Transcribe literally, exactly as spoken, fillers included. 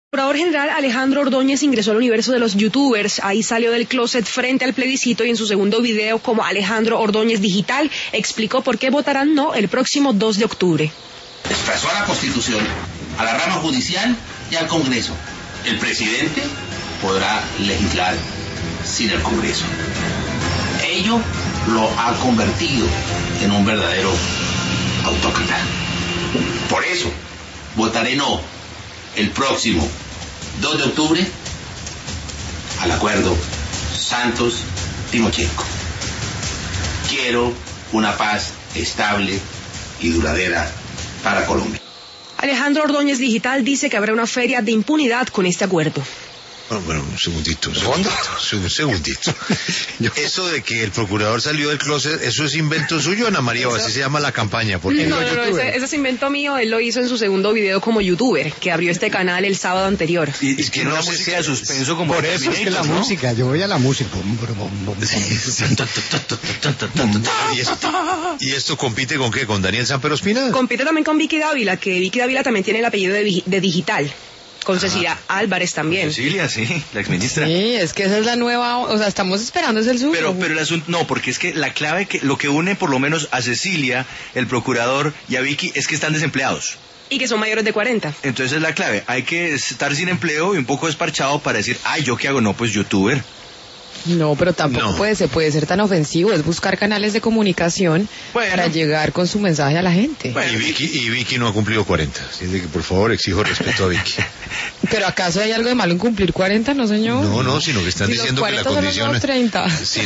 El procurador general Alejandro Ordóñez ingresó al universo de los youtubers. Ahí salió del closet frente al plebiscito y en su segundo video como Alejandro Ordóñez Digital explicó por qué votarán no el próximo dos de octubre. Desplazó a la Constitución, a la rama judicial y al Congreso. El presidente podrá legislar sin el Congreso. Ello lo ha convertido en un verdadero autócrata. Por eso votaré no el próximo dos de octubre al acuerdo Santos-Timochenko. Quiero una paz estable y duradera para Colombia. Alejandro Ordóñez Digital dice que habrá una feria de impunidad con este acuerdo. Bueno, bueno, un segundito, un segundito, un segundito. Eso de que el procurador salió del closet, ¿eso es invento suyo, Ana María, o así se llama la campaña? Porque no, no, no, ese, ese es invento mío. Él lo hizo en su segundo video como youtuber, que abrió este canal el sábado anterior. Y, y que no una música de suspenso como por eso es que la ¿no? música, yo voy a la música. ¿Y esto, ¿Y esto compite con qué? ¿Con Daniel Samper Ospina? Compite también con Vicky Dávila, que Vicky Dávila también tiene el apellido de, de Digital. Con Cecilia ah, Álvarez también. Cecilia, sí, la exministra. Sí, es que esa es la nueva, o sea, estamos esperando es el suyo. Pero, pero el asunto, no, porque es que la clave, que lo que une por lo menos a Cecilia, el procurador y a Vicky es que están desempleados. Y que son mayores de cuarenta. Entonces es la clave, hay que estar sin empleo y un poco desparchado para decir, ay, ¿yo qué hago? No, pues youtuber. No, pero tampoco no. puede, se puede ser tan ofensivo, es buscar canales de comunicación bueno. para llegar con su mensaje a la gente. Bueno, y, Vicky, y Vicky no ha cumplido cuarenta, así que por favor exijo respeto a Vicky. ¿Pero acaso hay algo de malo en cumplir cuarenta, no señor? No, no, sino que están si diciendo los que la cuarenta condición... son los treinta. Sí,